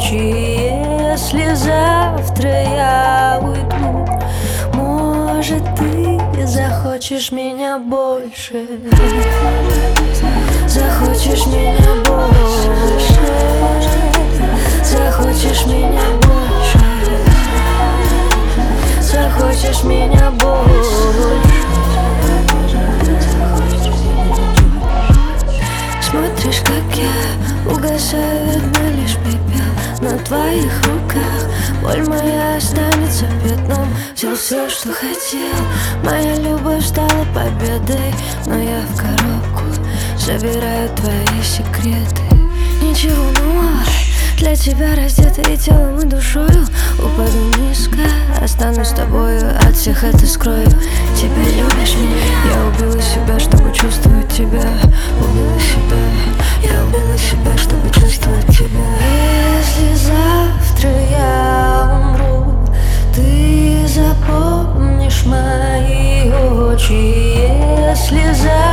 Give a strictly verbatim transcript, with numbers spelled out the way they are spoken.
очи. Если завтра я уйду, может, ты захочешь меня больше. Захочешь меня больше. Захочешь меня больше. Захочешь меня больше. Смотришь, как я угасаю, видно лишь пепел на твоих руках. Боль моя останется пятном. Взял все, что хотел. Моя любовь стала победой, но я в коробку забираю твои секреты. Ничего нового, для тебя раздетые телом и душою. Упаду низко, останусь с тобою, от всех это скрою. Теперь любишь меня. Я убила себя, чтобы чувствовать тебя. Убила себя. Я убила себя, чтобы чувствовать тебя. Если завтра я умру, ты запомнишь мои очи. Если завтра